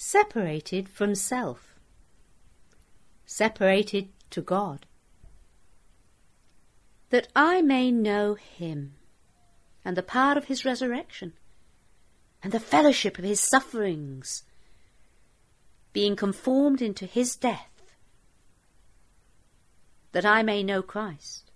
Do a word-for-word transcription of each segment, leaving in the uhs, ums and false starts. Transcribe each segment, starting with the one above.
separated from self, separated to God, that I may know him, and the power of his resurrection, and the fellowship of his sufferings, being conformed into his death, that I may know Christ.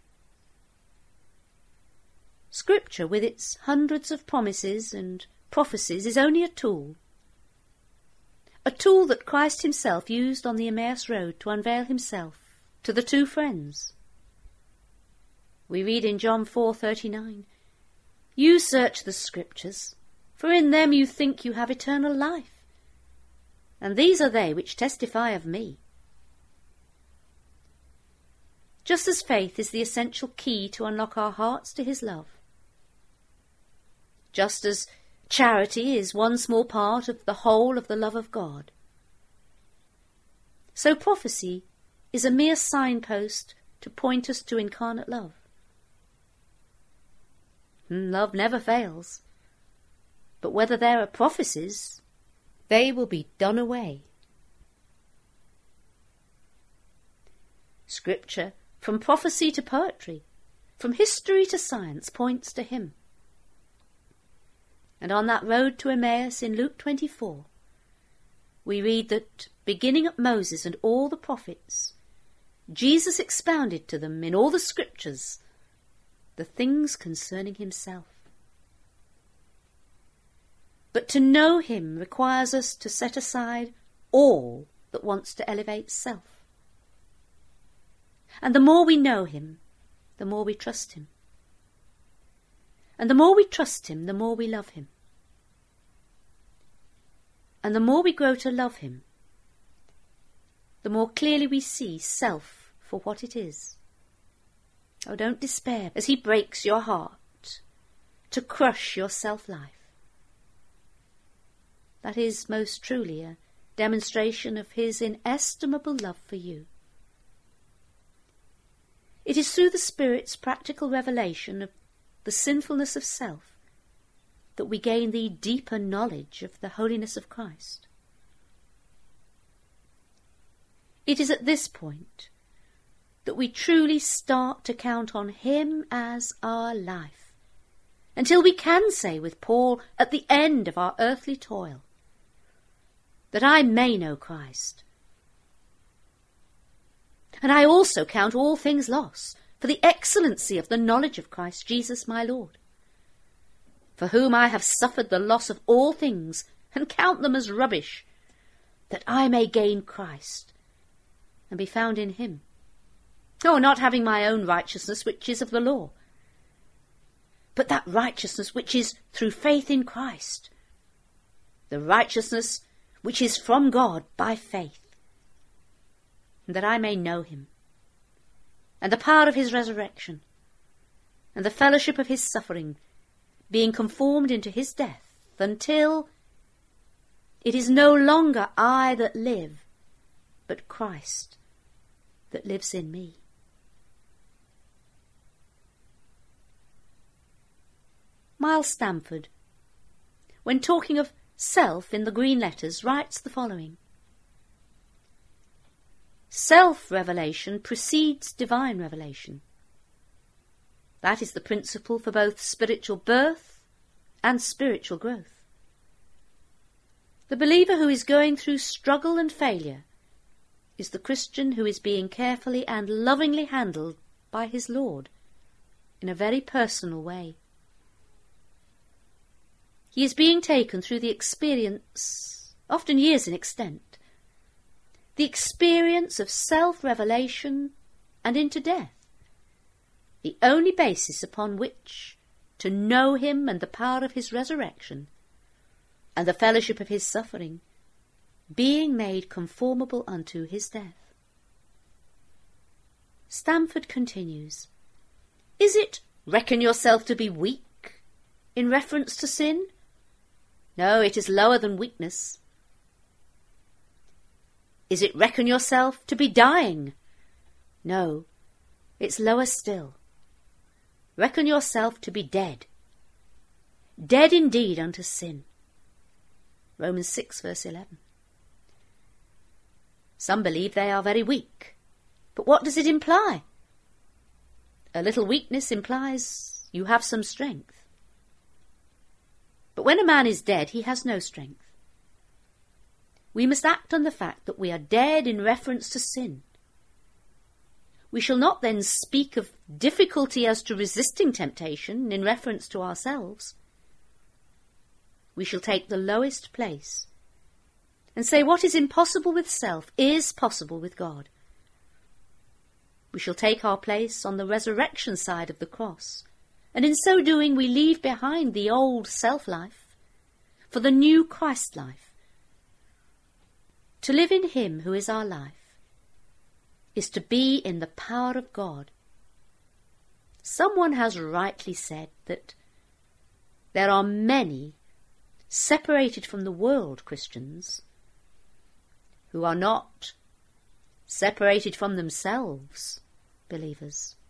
Scripture, with its hundreds of promises and prophecies, is only a tool, a tool that Christ himself used on the Emmaus Road to unveil himself to the two friends. We read in John four thirty-nine, "You search the Scriptures, for in them you think you have eternal life, and these are they which testify of me." Just as faith is the essential key to unlock our hearts to his love, just as charity is one small part of the whole of the love of God, so prophecy is a mere signpost to point us to incarnate love. Love never fails, but whether there are prophecies, they will be done away. Scripture, from prophecy to poetry, from history to science, points to him. And on that road to Emmaus in Luke twenty-four, we read that, beginning at Moses and all the prophets, Jesus expounded to them in all the Scriptures the things concerning himself. But to know him requires us to set aside all that wants to elevate self. And the more we know him, the more we trust him. And the more we trust him, the more we love him. And the more we grow to love him, the more clearly we see self for what it is. Oh, don't despair as he breaks your heart to crush your self-life. That is most truly a demonstration of his inestimable love for you. It is through the Spirit's practical revelation of the sinfulness of self that we gain the deeper knowledge of the holiness of Christ. It is at this point that we truly start to count on him as our life, until we can say with Paul at the end of our earthly toil, that I may know Christ. And I also count all things loss for the excellency of the knowledge of Christ Jesus my Lord, for whom I have suffered the loss of all things, and count them as rubbish, that I may gain Christ, and be found in him. Oh, not having my own righteousness which is of the law, but that righteousness which is through faith in Christ, the righteousness which is from God by faith, that I may know him, and the power of his resurrection, and the fellowship of his suffering, being conformed into his death, until it is no longer I that live, but Christ that lives in me. Miles Stamford, when talking of self in the Green Letters, writes the following: Self-revelation precedes divine revelation. That is the principle for both spiritual birth and spiritual growth. The believer who is going through struggle and failure is the Christian who is being carefully and lovingly handled by his Lord in a very personal way. He is being taken through the experience, often years in extent, the experience of self-revelation and into death, the only basis upon which to know him and the power of his resurrection and the fellowship of his suffering, being made conformable unto his death. Stamford continues, Is it reckon yourself to be weak in reference to sin? No, it is lower than weakness. Is it reckon yourself to be dying? No, it's lower still. Reckon yourself to be dead. Dead indeed unto sin. Romans six, verse eleven. Some believe they are very weak. But what does it imply? A little weakness implies you have some strength. But when a man is dead, he has no strength. We must act on the fact that we are dead in reference to sin. We shall not then speak of difficulty as to resisting temptation in reference to ourselves. We shall take the lowest place and say what is impossible with self is possible with God. We shall take our place on the resurrection side of the cross, and in so doing we leave behind the old self-life for the new Christ life. To live in him who is our life is to be in the power of God. Someone has rightly said that there are many separated from the world Christians who are not separated from themselves believers.